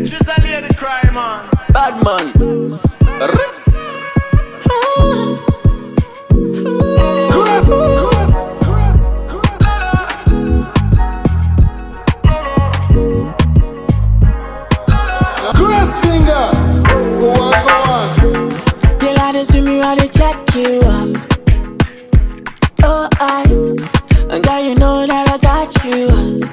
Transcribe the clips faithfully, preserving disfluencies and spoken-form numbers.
She's a lady cry, man. Bad man. Great fingers. Who want go on? Girl, I just see me while they check you up. Oh, I, and girl, you know that I got you.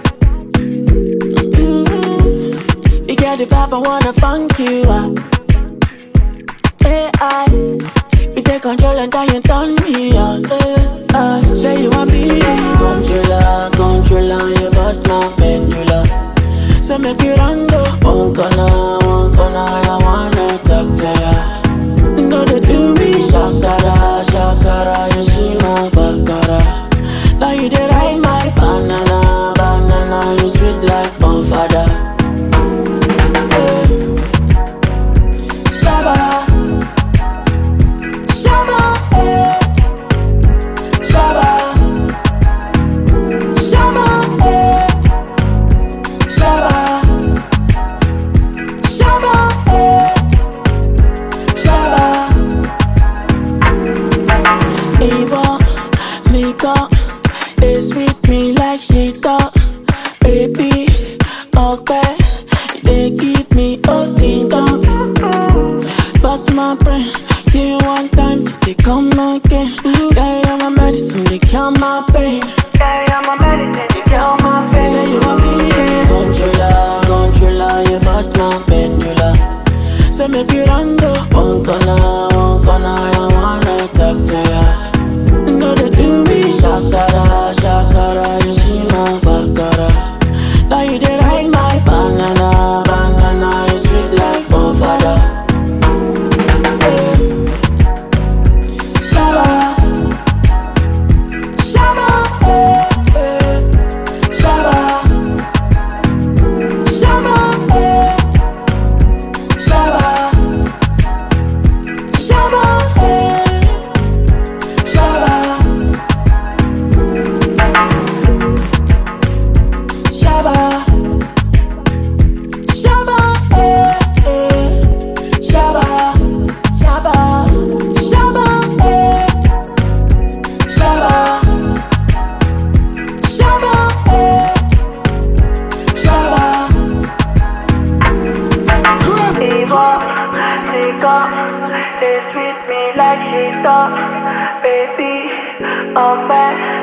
Mm-hmm. You get the vibe, I wanna funk you up. Hey, I, you take control and then you turn me on. Hey, I, say you want me, controller, controller, you bust my pendula. So make it run go. One corner, one corner, I wanna talk to ya. You know they do me shakara, shakara. You see my bakara. Now you dey ride my banana, banana. You sweet like bonfada. Hey. Shabba, shabba, eh. Shabba, shabba, eh. Shabba, shabba, eh. Shabba. Eva, Nika, they sweet me like she thought. Baby, okay, they give me all the time. Bust my brain, give you one time, they come again. Yeah, you're my medicine, they kill my pain. Yeah, you're my medicine, they kill my pain. Say you want me, controller, controller, you bust my pendula. Say make it run go. One corner, one corner, I wanna talk to ya. You know they do me shakara, shakara. You see my bakara. Now you dey ride my banana, banana. You sweet like bonfada. Hey. Shabba, shabba, eh, eh. Shabba, shabba, eh. Shabba, shabba, eh. Shabba, shabba, shabba, eh, eh. Shabba, shabba, shabba, eh. Shabba, shabba, eh. Shabba. Eva, Nika, they treat me like she thought. Baby, oh man.